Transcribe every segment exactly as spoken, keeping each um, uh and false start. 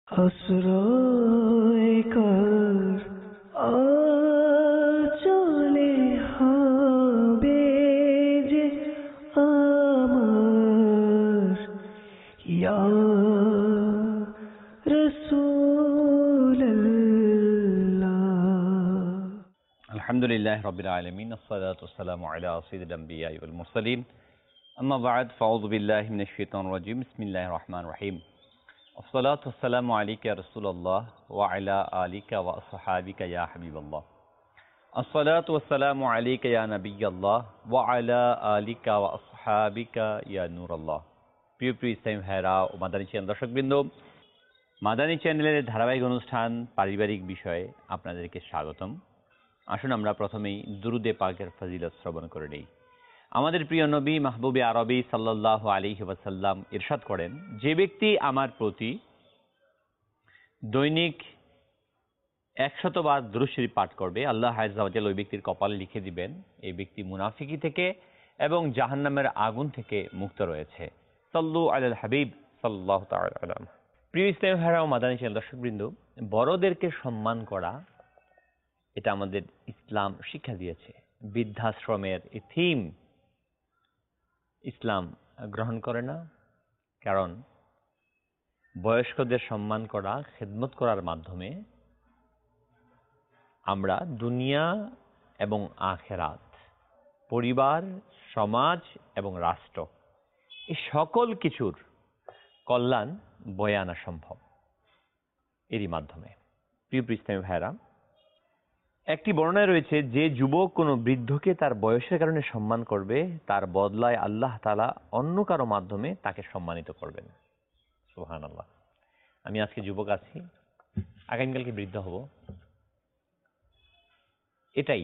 আশ্রয় কর আচলে হবে যে আমার ইয়া রাসূলুল্লাহ। আলহামদুলিল্লাহ রাব্বিল আলামিন আসসালাতু ওয়াসসালামু আলা সাইয়্যিদিল আমবিয়া ওয়াল মুরসালিন আম্মা বা'দ ফাউযু বিল্লাহি মিনাশ শাইতানির রাজীম বিসমিল্লাহির রহমানির রহিম আসসালাতু ওয়াসসালামু আলাইকা ইয়া রাসূলুল্লাহ ওয়া আলা আলিকা ওয়া আসহাবিকা ইয়া হাবিবাল্লাহ আসসালাতু ওয়াসসালামু আলাইকা ইয়া নাবিয়াল্লাহ ওয়া আলা আলিকা ওয়া আসহাবিকা ইয়া নূরাল্লাহ। প্রিয় প্রিয় ইসলামী ভাইরা ও মাদানী চ্যানেল দর্শকবৃন্দ, মাদানী চ্যানেলের ধারাবাহিক অনুষ্ঠান পারিবারিক বিষয়ে আপনাদেরকে স্বাগতম। আসুন আমরা প্রথমেই দুরুদে পাকের ফজিলত শ্রবণ করে নেই। আমাদের প্রিয় নবী মাহবুবে আরবি সাল্লাল্লাহু আলাইহি ওয়াসাল্লাম ইরশাদ করেন, যে ব্যক্তি আমার প্রতি দৈনিক একশতবার দুরূদ শরীফ পাঠ করবে, আল্লাহ আযজা ওয়া জাল্লা ওই ব্যক্তির কপালে লিখে দিবেন এই ব্যক্তি মুনাফিকি থেকে এবং জাহান্নামের আগুন থেকে মুক্ত রয়েছে। সাল্লু আলাল হাবিব সাল্লাল্লাহু তাআলা আলাইহি। প্রিয় ইসলামী ভাইরা ও মাদানী চ্যানেল দর্শকবৃন্দ, বড়দেরকে সম্মান করা এটা আমাদের ইসলাম শিক্ষা দিয়েছে। বৃদ্ধাশ্রমের এই থিম ইসলাম গ্রহণ করে না, কারণ বয়স্কদের সম্মান করা, খেদমত করার মাধ্যমে আমরা দুনিয়া এবং আখেরাত, পরিবার, সমাজ এবং রাষ্ট্র এই সকল কিছুর কল্যাণ বয়ে আনা সম্ভব এরই মাধ্যমে। প্রিয় ইসলামী ভাইরা, একটি বর্ণনায় রয়েছে, যে যুবক কোনো বৃদ্ধকে তার বয়সের কারণে সম্মান করবে, তার বদলায় আল্লাহ তাআলা অন্য কারো মাধ্যমে তাকে সম্মানিত করবেন। সুবহানাল্লাহ। আমি আজকে যুবক আছি, আগামীকালকে বৃদ্ধ হব, এটাই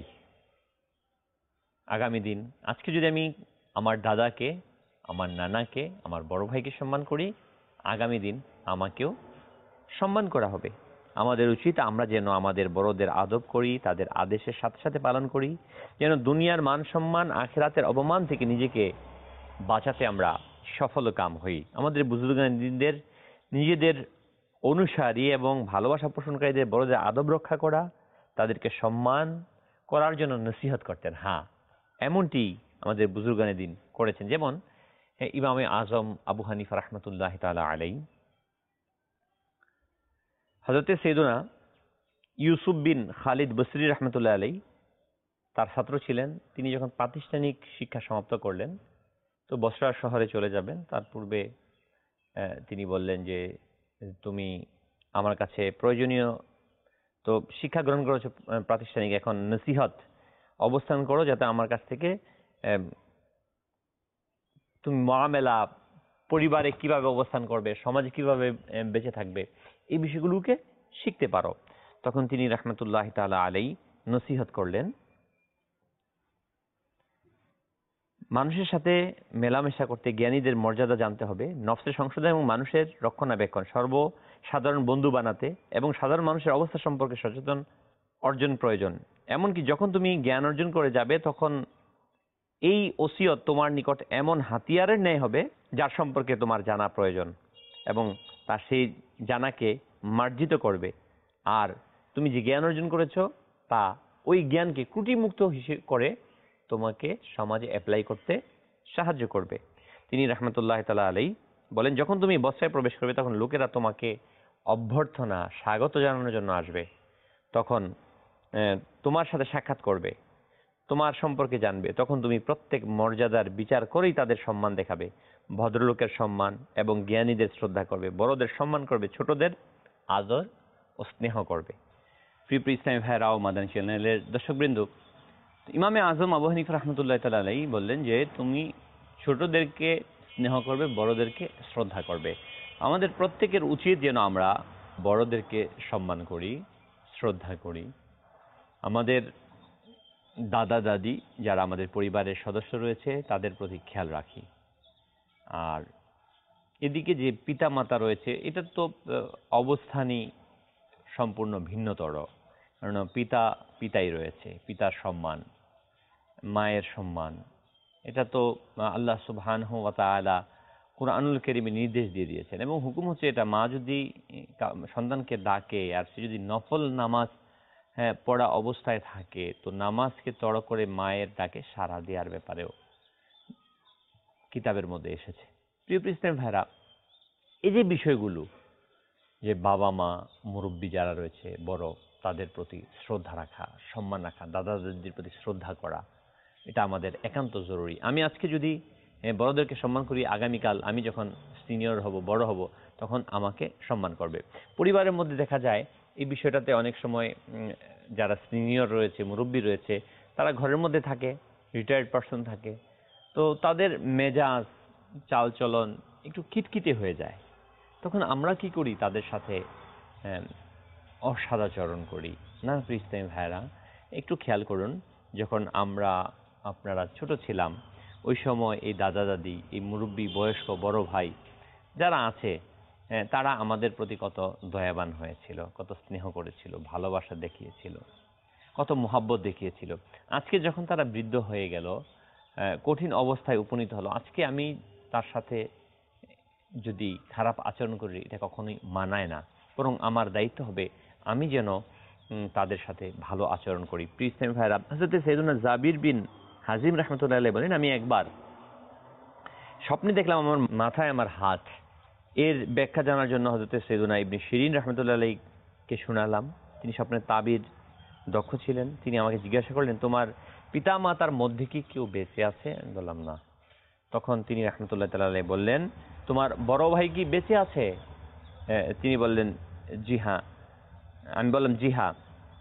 আগামী দিন। আজকে যদি আমি আমার দাদাকে, আমার নানাকে, আমার বড় ভাইকে সম্মান করি, আগামী দিন আমাকেও সম্মান করা হবে। আমাদের উচিত আমরা যেন আমাদের বড়দের আদব করি, তাদের আদেশের সাথে সাথে পালন করি, যেন দুনিয়ার মান সম্মান, আখিরাতের অপমান থেকে নিজেকে বাঁচাতে আমরা সফল কাম হই। আমাদের বুজুর্গদের নিজেদের অনুসারী এবং ভালোবাসা পোষণকারীদের বড়দের আদব রক্ষা করা, তাদেরকে সম্মান করার জন্য নসিহত করতেন। হ্যাঁ, এমনটি আমাদের বুজুর্গানে দিন করেছেন। যেমন ইমামে আজম আবু হানিফা রাহমাতুল্লাহি তাআলা আলাইহি, হযরতে সৈয়দনা ইউসুফ বিন খালিদ বসরি রাহমাতুল্লাহি আলাইহি তার ছাত্র ছিলেন। তিনি যখন প্রাতিষ্ঠানিক শিক্ষা সমাপ্ত করলেন, তো বসরা শহরে চলে যাবেন, তার পূর্বে তিনি বললেন যে তুমি আমার কাছে প্রয়োজনীয় তো শিক্ষা গ্রহণ করেছো প্রাতিষ্ঠানিক, এখন নসিহত অবস্থান করো, যাতে আমার কাছ থেকে তুমি মুআমেলা, পরিবারে কিভাবে অবস্থান করবে, সমাজে কিভাবে বেঁচে থাকবে, এই বিষয়গুলোকে শিখতে পারো। তখন তিনি রাহমাতুল্লাহি তাআলা আলাইহি নসিহত করলেন, মানুষের সাথে মেলামেশা করতে জ্ঞানীদের মর্যাদা জানতে হবে, নফসের সংশোধন এবং মানুষের রক্ষণাবেক্ষণ, সর্বসাধারণ বন্ধু বানাতে এবং সাধারণ মানুষের অবস্থা সম্পর্কে সচেতন অর্জন প্রয়োজন। এমনকি যখন তুমি জ্ঞান অর্জন করে যাবে, তখন এই ওসিয়ত তোমার নিকট এমন হাতিয়ারের ন্যায় হবে যার সম্পর্কে তোমার জানা প্রয়োজন, এবং তার সেই জানাকে মার্জিত করবে। আর তুমি যে জ্ঞান অর্জন করেছ, তা ওই জ্ঞানকে ত্রুটিমুক্ত হিসেবে করে তোমাকে সমাজে অ্যাপ্লাই করতে সাহায্য করবে। তিনি রাহমাতুল্লাহি তাআলা আলাইহি বলেন, যখন তুমি বসরায় প্রবেশ করবে, তখন লোকেরা তোমাকে অভ্যর্থনা, স্বাগত জানানোর জন্য আসবে। তখন তোমার সাথে সাক্ষাৎ করবে, তোমার সম্পর্কে জানবে। তখন তুমি প্রত্যেক মর্যাদার বিচার করেই তাদের সম্মান দেখাবে। ভদ্রলোকের সম্মান এবং জ্ঞানীদের শ্রদ্ধা করবে, বড়দের সম্মান করবে, ছোটদের আদর ও স্নেহ করবে। প্রিয় ইসলামী ভাইরা ও মাদানী চ্যানেলের দর্শকবৃন্দ, ইমামে আজম আবু হানিফা রাহমাতুল্লাহি তাআলা আলাইহি বললেন যে তুমি ছোটদেরকে স্নেহ করবে, বড়দেরকে শ্রদ্ধা করবে। আমাদের প্রত্যেকের উচিত যেন আমরা বড়দেরকে সম্মান করি, শ্রদ্ধা করি। আমাদের দাদা দাদি যারা আমাদের পরিবারের সদস্য রয়েছে, তাদের প্রতি খেয়াল রাখি। আর এদিকে যে পিতা মাতা রয়েছে, এটা তো অবস্থানই সম্পূর্ণ ভিন্নতর। কারণ পিতা পিতাই রয়েছে, পিতার সম্মান, মায়ের সম্মান, এটা তো আল্লাহ সুবহানাহু ওয়া তাআলা কুরআনুল কারীমে নির্দেশ দিয়ে দিয়েছেন। এবং হুকুম হচ্ছে এটা, মা যদি সন্তানকে ডাকে আর সে যদি নফল নামাজ হ্যাঁ পড়া অবস্থায় থাকে, তো নামাজকে তড় করে মায়ের ডাকে সাড়া দেওয়ার ব্যাপারেও কিতাবের মধ্যে এসেছে। প্রিয় ইসলামী ভাইরা, এই যে বিষয়গুলো, যে বাবা মা মুরব্বী যারা রয়েছে বড়, তাদের প্রতি শ্রদ্ধা রাখা, সম্মান রাখা, দাদা দাদির প্রতি শ্রদ্ধা করা, এটা আমাদের একান্ত জরুরি। আমি আজকে যদি বড়দেরকে সম্মান করি, আগামীকাল আমি যখন সিনিয়র হব, বড় হব, তখন আমাকে সম্মান করবে। পরিবারের মধ্যে দেখা যায় এই বিষয়টাতে অনেক সময় যারা সিনিয়র রয়েছে, মুরব্বী রয়েছে, তারা ঘরের মধ্যে থাকে, রিটায়ার্ড পারসন থাকে, তো তাদের মেজাজ চালচলন একটু খিটখিটে হয়ে যায়। তখন আমরা কি করি, তাদের সাথে অসদাচরণ করি না। প্রিয় ভাইরা, একটু খেয়াল করুন, যখন আমরা আপনারা ছোট ছিলাম, ওই সময় এই দাদা দাদি, এই মুরব্বী বয়স্ক বড় ভাই যারা আছে, তারা আমাদের প্রতি কত দয়াবান হয়েছিল, কত স্নেহ করেছিল, ভালোবাসা দেখিয়েছিল, কত মোহাব্বত দেখিয়েছিল। আজকে যখন তারা বৃদ্ধ হয়ে গেল, কঠিন অবস্থায় উপনীত হলো, আজকে আমি তার সাথে যদি খারাপ আচরণ করি, এটা কখনোই মানায় না। বরং আমার দায়িত্ব হবে আমি যেন তাদের সাথে ভালো আচরণ করি। প্রিয় ইসলামী ভাইরা, হযরত সাইয়েদুনা জাবির বিন হাজিম রাহমাতুল্লাহি আলাইহি বলেন, আমি একবার স্বপ্নে দেখলাম আমার মাথায় আমার হাত। এর ব্যাখ্যা জানার জন্য হযরত সাইয়েদুনা ইবনে শিরিন রাহমাতুল্লাহি আলাইহিকে শোনালাম। তিনি স্বপ্নের তাবির দক্ষ ছিলেন। তিনি আমাকে জিজ্ঞাসা করলেন, তোমার পিতা মাতার মধ্যে কি কেউ বেঁচে আছে? আমি বললাম না। তখন তিনি রাহমাতুল্লাহি তাআলা আলাইহি বললেন, তোমার বড় ভাই কি বেঁচে আছে? তিনি বললেন, জি হ্যাঁ। আমি বললাম, জি হ্যাঁ।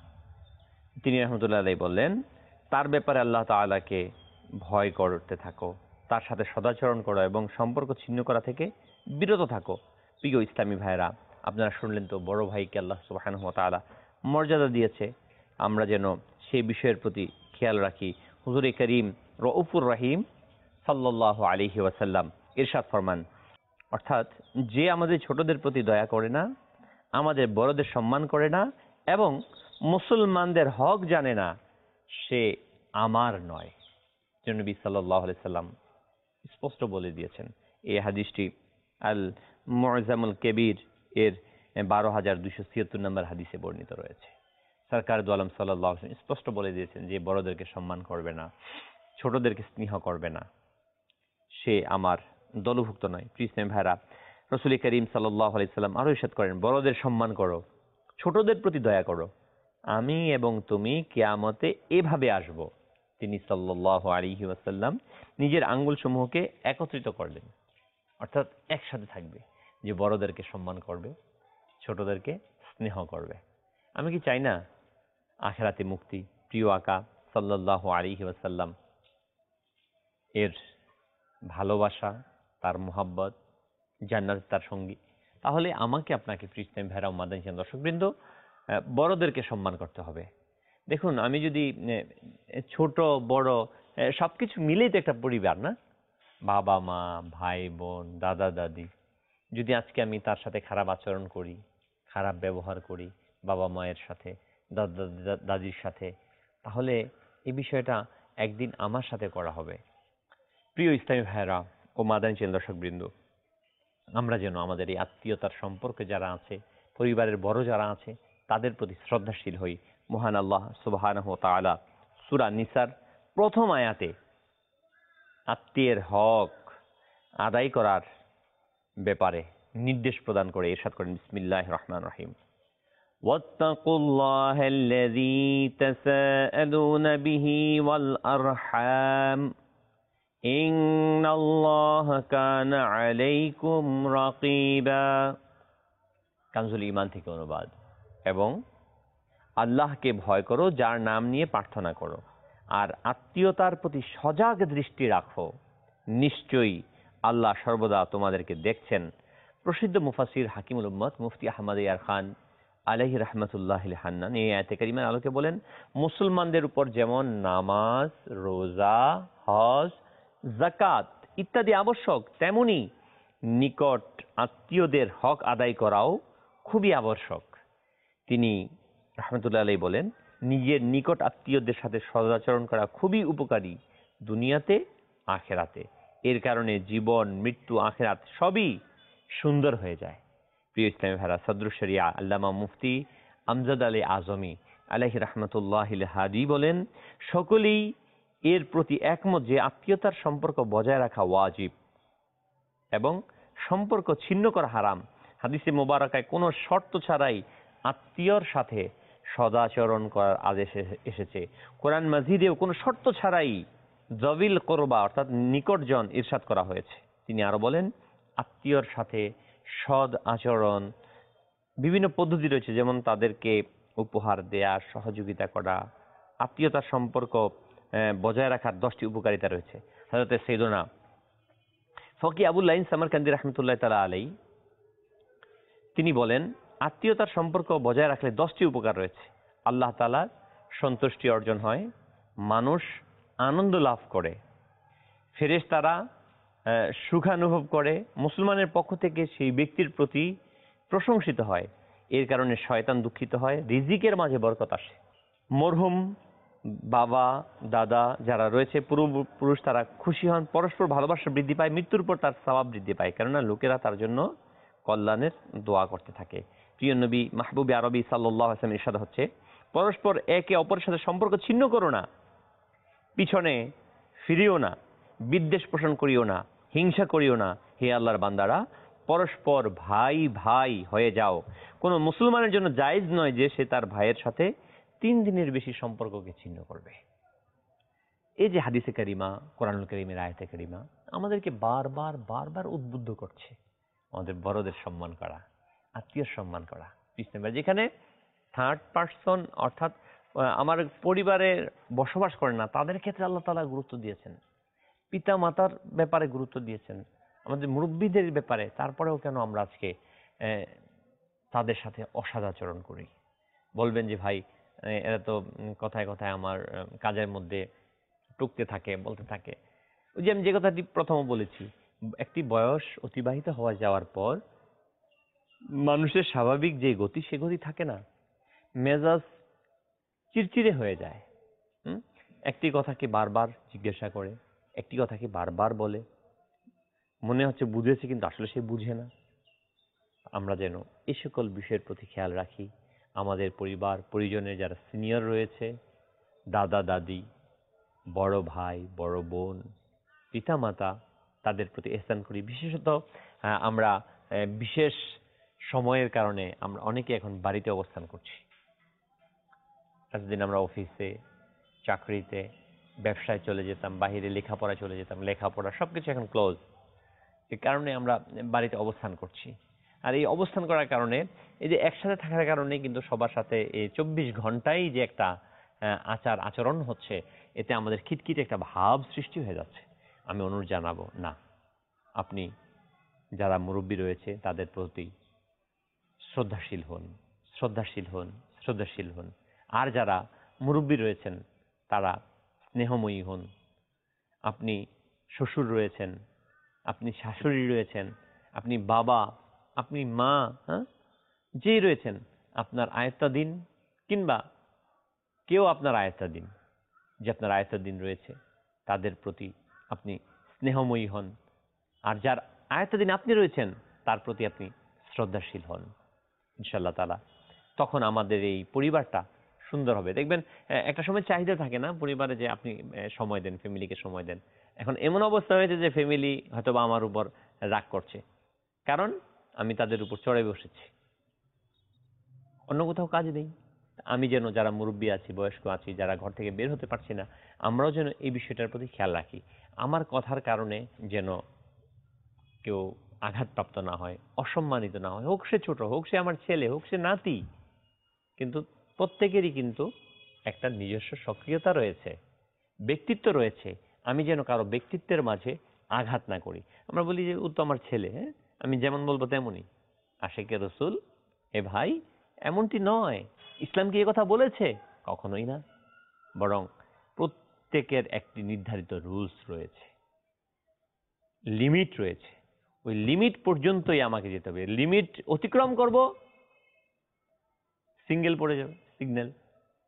তিনি রাহমাতুল্লাহি আলাইহি বললেন, তার ব্যাপারে আল্লাহ তাআলাকে ভয় করতে থাকো, তার সাথে সদাচরণ করো এবং সম্পর্ক ছিন্ন করা থেকে বিরত থাকো। প্রিয় ইসলামী ভাইরা, আপনারা শুনলেন তো, বড় ভাইকে আল্লাহ সুবহানাহু ওয়া তাআলা মর্যাদা দিয়েছে। আমরা যেন সেই বিষয়ের প্রতি খেয়াল রাখি। হুজুরে করিম রউফুর রহিম সাল্লাল্লাহু আলাইহি ওয়াসাল্লাম ইরশাদ ফরমান, অর্থাৎ যে আমাদের ছোটদের প্রতি দয়া করে না, আমাদের বড়দের সম্মান করে না এবং মুসলমানদের হক জানে না, সে আমার নয়। নবী সাল্লাল্লাহু আলাইহি সাল্লাম স্পষ্ট বলে দিয়েছেন। এই হাদিসটি আল মুআজ্জামুল কবির এর বারো হাজার দুইশো ছিয়াত্তর নম্বর হাদিসে বর্ণিত রয়েছে। সরকার দু আলম সাল্লাল্লাহু আলাইহি ওয়াসাল্লাম স্পষ্ট বলে দিয়েছেন, যে বড়দেরকে সম্মান করবে না, ছোটদেরকে স্নেহ করবে না, সে আমার দলভুক্ত নয়। প্রিয় ইসলামী ভাইরা, রাসূল করিম সাল্লাল্লাহু আলাইহি সাল্লাম আরো ইরশাদ করেন, বড়দের সম্মান করো, ছোটদের প্রতি দয়া করো, আমি এবং তুমি কিয়ামতে এভাবে আসব। তিনি সাল্লাল্লাহু আলাইহি ওয়াসাল্লাম নিজের আঙ্গুল সমূহকে একত্রিত করলেন, অর্থাৎ একসাথে থাকবে, যে বড়দেরকে সম্মান করবে, ছোটদেরকে স্নেহ করবে। আমি কি চাই না আখিরাতে মুক্তি? প্রিয় আকা সাল্লাল্লাহু আলাইহি ওয়াসাল্লাম এর ভালোবাসা, তার মুহাব্বত, জান্নাত তার সঙ্গী। তাহলে আমাকে আপনাকে প্রিয় ইসলামী ভাইরা ও মাদানী দর্শকবৃন্দ, বড়দেরকে সম্মান করতে হবে। দেখুন, আমি যদি ছোট বড় সবকিছু মিলেই তো একটা পরিবার, না? বাবা মা, ভাই বোন, দাদা দাদি, যদি আজকে আমি তার সাথে খারাপ আচরণ করি, খারাপ ব্যবহার করি বাবা মায়ের সাথে, দাদা দাদির সাথে, তাহলে এই বিষয়টা একদিন আমার সাথে করা হবে। প্রিয় ইসলামী ভাইরা ও মাদানী দর্শকবৃন্দ, আমরা যেন আমাদের এই আত্মীয়তার সম্পর্কে যারা আছে, পরিবারের বড় যারা আছে, তাদের প্রতি শ্রদ্ধাশীল হই। মহান আল্লাহ সুবহানাহু ওয়া তাআলা সূরা নিসার প্রথম আয়াতে আত্মীয়ের হক আদায় করার ব্যাপারে নির্দেশ প্রদান করে ইরশাদ করেন, বিসমিল্লাহির রহমানির রহিম, ওয়াত্তাকুল্লাহাল্লাযী তাসাআলুনা বিহি ওয়াল আরহাম ইন্নাল্লাহা কানা আলাইকুম রাকীবা। কানজুল ঈমান থেকে অনুবাদ। এবং আল্লাহকে ভয় করো, যার নাম নিয়ে প্রার্থনা করো, আর আত্মীয়তার প্রতি সজাগ দৃষ্টি রাখো, নিশ্চয়ই আল্লাহ সর্বদা তোমাদেরকে দেখছেন। প্রসিদ্ধ মুফাসসির হাকিমুল উম্মত মুফতি আহমদ ইয়ার খান আলাইহি রাহমাতুল্লাহিল হান্নান এই আয়াতে কারিমার আলোকে বলেন, মুসলমানদের উপর যেমন নামাজ, রোজা, হজ, যাকাত ইত্যাদি আবশ্যক, তেমনি নিকট আত্মীয়দের হক আদায় করাও খুবই আবশ্যক। তিনি রাহমাতুল্লাহি আলাইহি বলেন, নিজের নিকট আত্মীয়দের সাথে সদাচরণ করা খুবই উপকারী দুনিয়াতে আখেরাতে। এর কারণে জীবন, মৃত্যু, আখিরাত সবই সুন্দর হয়ে যায়। প্রিয় ইসলামী ভাইরা, সদরুশ শরিয়া আল্লামা মুফতি আমজাদ আলী আজমি আলাইহি রাহমাতুল্লাহিল হাদি বলেন, সকলেই এর প্রতি একমত যে আত্মীয়তার সম্পর্ক বজায় রাখা ওয়াজিব এবং সম্পর্ক ছিন্ন করা হারাম। হাদিসে মোবারকায় কোনো শর্ত ছাড়াই আত্মীয়র সাথে সদাচরণ করার আদেশ এসেছে। কোরআন মাজিদেও কোনো শর্ত ছাড়াই জবিল কোরবা অর্থাৎ নিকটজন ইরশাদ করা হয়েছে। তিনি আরো বলেন, আত্মীয়র সাথে সদ আচরণ বিভিন্ন পদ্ধতি রয়েছে, যেমন তাদেরকে উপহার দেয়া, সহযোগিতা করা, আত্মীয়তার সম্পর্ক বজায় রাখার দশটি উপকারিতা রয়েছে। হযরত সাইয়েদনা ফকি আবুল আইন সামারকান্দি রাহমাতুল্লাহ তাআলা আলাইহি তিনি বলেন, আত্মীয়তার সম্পর্ক বজায় রাখলে দশটি উপকার রয়েছে। আল্লাহ তাআলার সন্তুষ্টি অর্জন হয়, মানুষ আনন্দ লাভ করে, ফেরেশতারা সুখানুভব করে, মুসলমানের পক্ষ থেকে সেই ব্যক্তির প্রতি প্রশংসিত হয়, এর কারণে শয়তান দুঃখিত হয়, রিজিকের মাঝে বরকত আসে। মরহুম বাবা দাদা যারা রয়েছে পূর্বপুরুষ তারা খুশি হন, পরস্পর ভালোবাসা বৃদ্ধি পায়, মৃত্যুর পর তার সওয়াব বৃদ্ধি পায়, কেননা লোকেরা তার জন্য কল্যাণের দোয়া করতে থাকে। প্রিয় নবী মাহবুবে আরবি সাল্লাল্লাহু আলাইহি ওয়াসাল্লাম ইরশাদ হচ্ছে, পরস্পর একে অপরের সাথে সম্পর্ক ছিন্ন করো না, পিছনে ফিরিও না, বিদ্বেষ পোষণ করিও না, হিংসা করিও না, হে আল্লাহর বান্দারা পরস্পর ভাই ভাই হয়ে যাও। কোনো মুসলমানের জন্য জায়েজ নয় যে সে তার ভাইয়ের সাথে তিন দিনের বেশি সম্পর্ককে ছিন্ন করবে। এই যে হাদিসে কারিমা, কোরআনুল কারীমের আয়াতে কারিমা আমাদেরকে বারবার বারবার উদ্বুদ্ধ করছে আমাদের বড়দের সম্মান করা, আত্মীয় সম্মান করা। যেখানে থার্ড পার্সন অর্থাৎ আমার পরিবারে বসবাস করে না তাদের ক্ষেত্রে আল্লাহ তাআলা গুরুত্ব দিয়েছেন, পিতা মাতার ব্যাপারে গুরুত্ব দিয়েছেন, আমাদের মুরব্বীদের ব্যাপারে, তারপরেও কেন আমরা আজকে তাদের সাথে অসদাচরণ করি? বলবেন যে ভাই এরা তো কথায় কথায় আমার কাজের মধ্যে টুকতে থাকে, বলতে থাকে। ওই যে আমি যে কথাটি প্রথম বলেছি, একটি বয়স অতিবাহিত হওয়া যাওয়ার পর মানুষের স্বাভাবিক যে গতি সে গতি থাকে না, মেজাজ চিড়চিড়ে হয়ে যায়। হুম একটি কথাকে বারবার জিজ্ঞাসা করে, একটি কথাকে বারবার বলে, মনে হচ্ছে বুঝেছে কিন্তু আসলে সে বুঝে না। আমরা যেন এই সকল বিষয়ের প্রতি খেয়াল রাখি। আমাদের পরিবার পরিজনের যারা সিনিয়র রয়েছে, দাদা দাদি, বড় ভাই বড় বোন, পিতা মাতা, তাদের প্রতি ইহসান করি। বিশেষত আমরা বিশেষ সময়ের কারণে আমরা অনেকে এখন বাড়িতে অবস্থান করছি। এতদিন আমরা অফিসে, চাকরিতে, ব্যবসায় চলে যেতাম, বাহিরে লেখাপড়ায় চলে যেতাম, লেখাপড়া সবকিছু এখন ক্লোজ। এই কারণে আমরা বাড়িতে অবস্থান করছি। আর এই অবস্থান করার কারণে, এই যে একসাথে থাকার কারণে কিন্তু সবার সাথে এই চব্বিশ ঘন্টাই যে একটা আচার আচরণ হচ্ছে, এতে আমাদের খিটখিটে একটা ভাব সৃষ্টি হয়ে যাচ্ছে। আমি অনুরোধ জানাবো, না, আপনি যারা মুরব্বী রয়েছে তাদের প্রতি শ্রদ্ধাশীল হন, শ্রদ্ধাশীল হন, শ্রদ্ধাশীল হন। আর যারা মুরব্বী রয়েছেন তারা স্নেহময়ী হন। আপনি শ্বশুর রয়েছেন, আপনি শাশুড়ি রয়েছেন, আপনি বাবা, আপনি মা, হ্যাঁ যেই রয়েছেন, আপনার আয়ত্তাধীন কিংবা কেউ আপনার আয়ত্তাধীন, যে আপনার আয়ত্তাধীন রয়েছে তাদের প্রতি আপনি স্নেহময়ী হন। আর যার আয়ত্তাধীন আপনি রয়েছেন তার প্রতি আপনি শ্রদ্ধাশীল হন। ইনশাআল্লাহ তাআলা তখন আমাদের এই পরিবারটা সুন্দর হবে। দেখবেন একটা সময় চাহিদা থাকে না পরিবারে যে আপনি সময় দেন, ফ্যামিলিকে সময় দেন। এখন এমন অবস্থা হয়েছে যে ফ্যামিলি হয়তো বা আমার উপর রাগ করছে, কারণ আমি তাদের উপর চড়ে বসেছি, অন্য কোথাও কাজ নেই। আমি যেন যারা মুরব্বী আছি, বয়স্ক আছি, যারা ঘর থেকে বের হতে পারছি না, আমরাও যেন এই বিষয়টার প্রতি খেয়াল রাখি। আমার কথার কারণে যেন কেউ আঘাতপ্রাপ্ত না হয়, অসম্মানিত না হয়, হোক সে ছোট, হোক সে আমার ছেলে, হোক সে নাতি, কিন্তু প্রত্যেকেরই কিন্তু একটা নিজস্ব সক্রিয়তা রয়েছে, ব্যক্তিত্ব রয়েছে। আমি যেন কারো ব্যক্তিত্বের মাঝে আঘাত না করি। আমরা বলি যে ও তো আমার ছেলে, হ্যাঁ আমি যেমন বলবো তেমনই। আশিকে রসুল এ ভাই এমনটি নয়। ইসলাম কি এ কথা বলেছে? কখনোই না। বরং প্রত্যেকের একটি নির্ধারিত রুলস রয়েছে, লিমিট রয়েছে। ওই লিমিট পর্যন্তই আমাকে যেতে হবে। লিমিট অতিক্রম করব, সিঙ্গেল পড়ে যাবে, সিগন্যাল,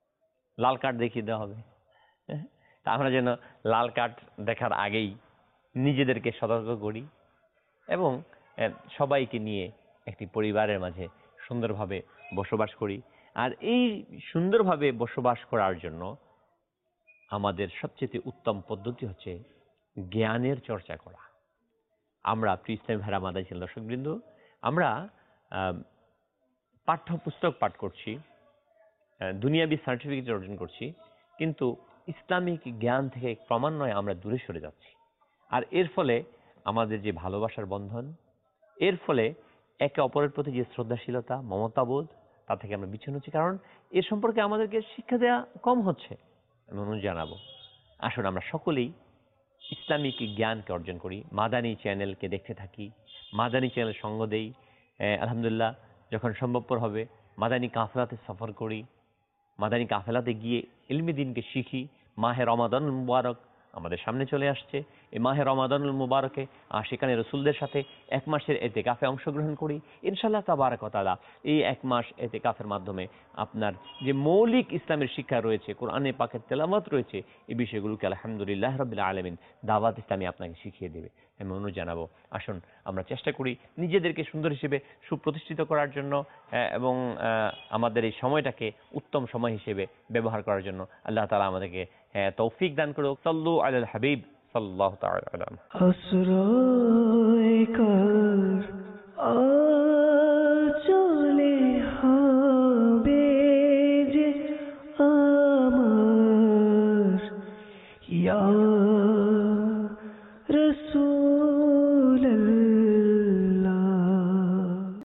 লাল কার্ড দেখিয়ে দেওয়া হবে। তা আমরা যেন লাল কার্ড দেখার আগেই নিজেদেরকে সতর্ক করি এবং আহ, সবাইকে নিয়ে একটি পরিবারের মাঝে সুন্দরভাবে বসবাস করি। আর এই সুন্দরভাবে বসবাস করার জন্য আমাদের সবচেয়ে উত্তম পদ্ধতি হচ্ছে জ্ঞানের চর্চা করা। আমরা প্রিয় ইসলামী ভাইরা মাদানী ছিলেন দর্শকবৃন্দ, আমরা আহ, পাঠ্যপুস্তক পাঠ করছি, আহ, দুনিয়াবি সার্টিফিকেট অর্জন করছি, কিন্তু ইসলামিক জ্ঞান থেকে ক্রমান্বয়ে আমরা দূরে সরে যাচ্ছি। আর এর ফলে আমাদের যে ভালোবাসার বন্ধন, এর ফলে একে অপরের প্রতি যে শ্রদ্ধাশীলতা, মমতাবোধ, তা থেকে আমরা বিচ্ছিন্ন হচ্ছি, কারণ এ সম্পর্কে আমাদেরকে শিক্ষা দেওয়া কম হচ্ছে। আমি অনুরোধ জানাবো, আসুন আমরা সকলেই ইসলামিক জ্ঞানকে অর্জন করি। মাদানী চ্যানেলকে দেখতে থাকি, মাদানী চ্যানেল সঙ্গ দেই, আহ, আলহামদুলিল্লাহ যখন সম্ভবপর হবে মাদানী কাফেলাতে সফর করি, মাদানী কাফেলাতে গিয়ে ইলমি দ্বীনকে শিখি। মাহে রমাদানুল মুবারক আমাদের সামনে চলে আসছে। এই মাহে রমাদানুল মুবারকে সেখানে রসুলদের সাথে এক মাসের এতেকাফে অংশগ্রহণ করি ইনশাআল্লাহ তাবারাক ওয়া তাআলা। এই এক মাস এতেকাফের মাধ্যমে আপনার যে মৌলিক ইসলামের শিক্ষা রয়েছে, কোরআনে পাকের তেলাওয়াত রয়েছে, এই বিষয়গুলোকে আলহামদুলিল্লাহ রাব্বিল আলামিন দাওয়াত ইসলামী আপনাকে শিখিয়ে দেবে। আমি অনুরোধ জানাবো, আসুন আমরা চেষ্টা করি নিজেদেরকে সুন্দর হিসেবে সুপ্রতিষ্ঠিত করার জন্য আহ, এবং আহ, আমাদের এই সময়টাকে উত্তম সময় হিসেবে ব্যবহার করার জন্য। আল্লাহ তাআলা আমাদেরকে আহ, তৌফিক দান করুক। সাল্লু আলাল হাবিব সাল্লাল্লাহু তাআলা আলাইহি। আসরায় কার